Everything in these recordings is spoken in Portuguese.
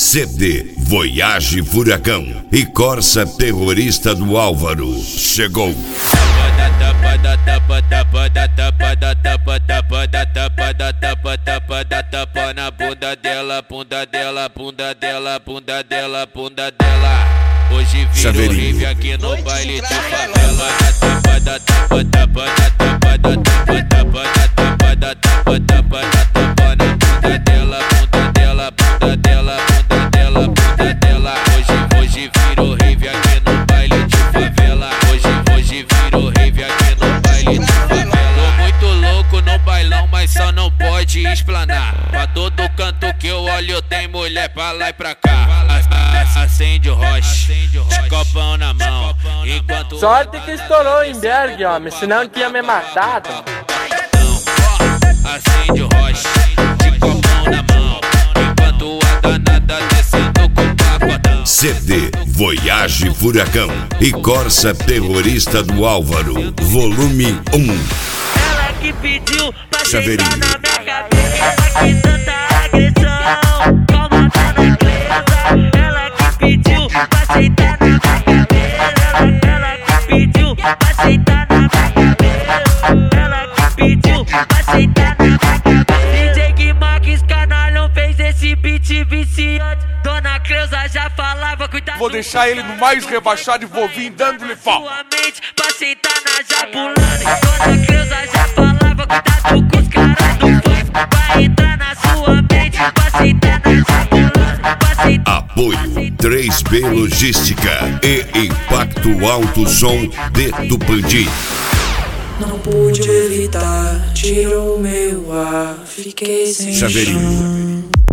CD Voyage Furacão e Corsa Terrorista do Álvaro. Chegou. Tapa na bunda dela, bunda dela, bunda dela, bunda dela, bunda dela. Hoje vira o rave aqui no baile de favela. Tapa da tapa, tapa da tapa da tapa, tapa da tapa da tapa, tapa da tapa na bunda dela, bunda dela, bunda dela, bunda dela, bunda dela. Hoje vira o rave aqui no baile de favela. Hoje vira o rave aqui no baile de favela. Tô muito louco no bailão, mas só não pode explanar. Pra todo canto que eu olho tem mulher pra lá e pra cá. Acende o roche, de copão na mão. Enquanto sorte que estourou em Berg, homem, senão tinha me matado. Acende o roche, de copão na mão. Enquanto a danada descendo com pacotão. CD Voyage Furacão e Corsa Terrorista do Álvaro, volume 1. Ela que pediu pra Chaveirinho. sentar na minha cabeça, que tanta agressão, calma tá na clesa. Ela que pediu pra sentar na minha cabeça. Ela que pediu pra sentar na minha cabeça. Ela que pediu pra sentar na minha cabeça. DJ que Max Canalhão fez esse beat viciante. Dona Cleusa já falava, cuidado. Vou deixar ele no mais rebaixado e vou vir dando-lhe pau. Sua mente pra sentar na Japulana. Dona Cleusa já falava, cuidado com os caras do funk. Vai entrar na sua mente pra sentar na Japulana. Apoio 3B Logística e Impacto Alto Som de Tupandi. Não pude evitar, tirou meu ar, fiquei sem Chaveirinho. chão.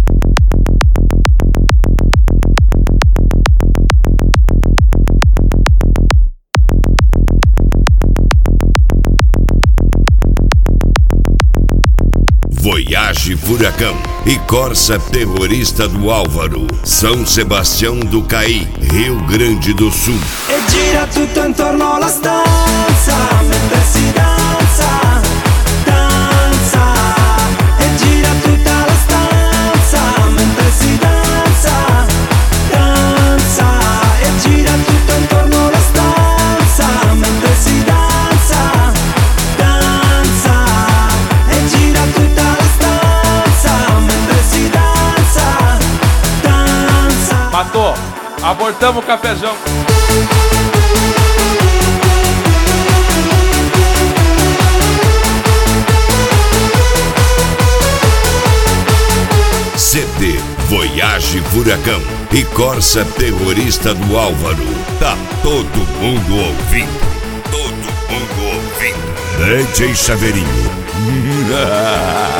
Voyage Furacão e Corsa Terrorista do Álvaro, São Sebastião do Caí, Rio Grande do Sul. E gira tutto intorno alla stanza, mentre si danza, danza. E gira tutta la stanza, mentre si danza, danza. E gira tutto intorno alla stanza, mentre si danza, danza. E gira tutta la stanza, mentre si danza, danza. Matou, abortamos o cafezão. CD Voyage Furacão e Corsa Terrorista do Álvaro. Tá todo mundo ouvindo. Todo mundo ouvindo. DJ Chaveirinho.